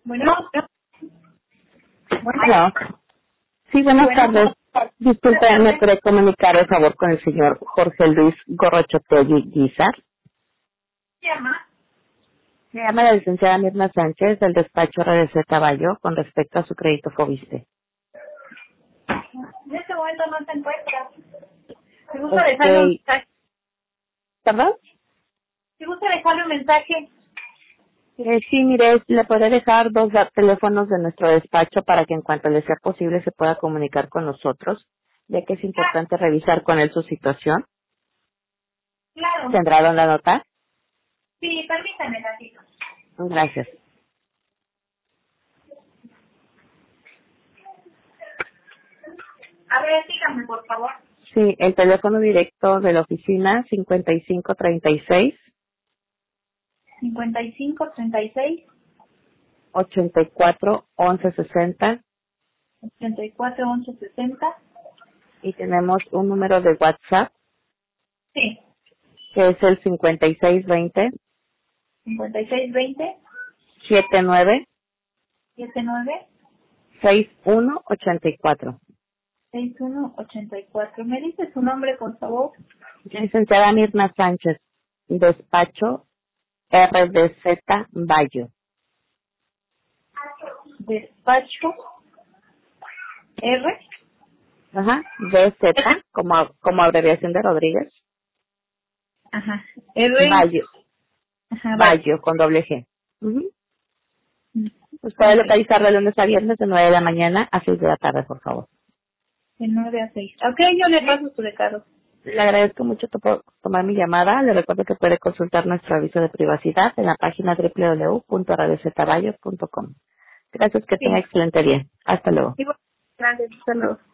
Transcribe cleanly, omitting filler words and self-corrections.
Bueno, Hola. Sí, buenas bueno, tardes. Disculpe, ¿me puede comunicar, por favor, con el señor Jorge Luis Gorrochotegui Guizar? llama. Me llama la licenciada Mirna Sánchez del despacho RDC Caballo con respecto a su crédito Fobiste. En este momento no se encuentra. Si gusta dejarle un Ok. mensaje. ¿Perdón? Si gusta dejarle un mensaje. Sí, mire, le podré dejar dos teléfonos de nuestro despacho para que en cuanto le sea posible se pueda comunicar con nosotros, ya que es importante revisar con él su situación. Claro. ¿Tendrá dónde anotar? Sí, permítame ratito. Gracias. A ver, dígame, por favor. Sí, el teléfono directo de la oficina 5536 5536 84 11 60 84 11 60. y tenemos un número de WhatsApp Sí. que es el 5620 5620 79 79 6184. 6184. ¿Me dice su nombre, por favor? Licenciada Mirna Sánchez, despacho RDZ Bayo. Despacho R. Ajá, DZ, como abreviación de Rodríguez. Ajá. R. Bayo, Ajá, vale. Bayo con doble G. Ujú. Pues puede Ok. localizar de lunes a viernes de 9 de la mañana a 6 de la tarde, por favor. De 9 a 6. Ok, yo le paso su recado. Le agradezco mucho por tomar mi llamada. Le recuerdo que puede consultar nuestro aviso de privacidad en la página www.radiocetaballo.com. Gracias, que tenga Sí. excelente día. Hasta luego. Igual. Gracias. Hasta luego.